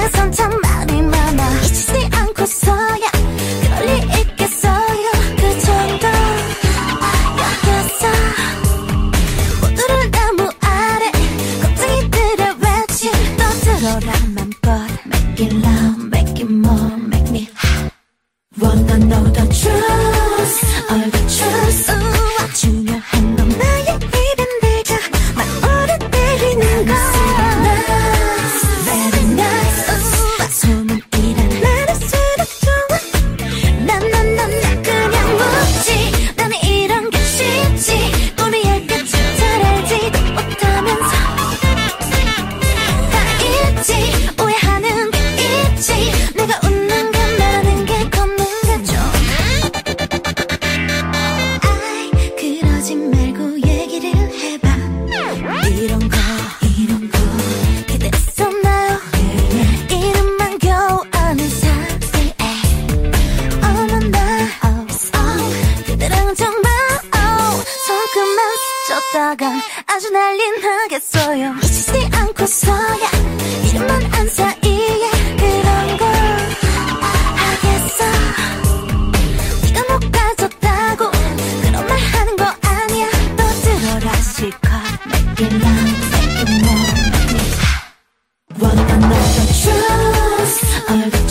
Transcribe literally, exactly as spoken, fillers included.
세상에선 참 말이 많아. 잊히지 않고서야 그럴 리 있겠어요. 그 정도였겠어. 모두를 나무 아래 겁쟁이들의 외침 또 들어라 맘껏. Make it loud, make it more, make me hot. Wanna know the truth, all the truth. 우와, 중요한 건 나의 입엔 내가 말 오르내리는 거. Very nice, 우와, 소문이란 말할수록 좋아. 난난난 나 그냥 묻지. 나는 이런 게 쉽지. 우리의 끝을 잘 알지도 못하면서 다 있지. 오해하는 게 있지. 내가 웃는 게 말하는 게 걷는 게 좀. 아이, 그러지 말고 얘기를 해봐. 이런 거 이런 거 기대했었나요? 이름만 겨우 아는 사이에 어머나 oh, 그대랑은 정말 oh, 손금만 스쳤다간 아주 난리 나겠어요. 잊히지 않고서야 이름만 안 사이에 그런 걸 하겠어. 네가 못 가졌다고 그런 말 하는 거 아니야. 또 들어라 실컷. Make it loud, make it more, make me hot. Wanna know the truth, all the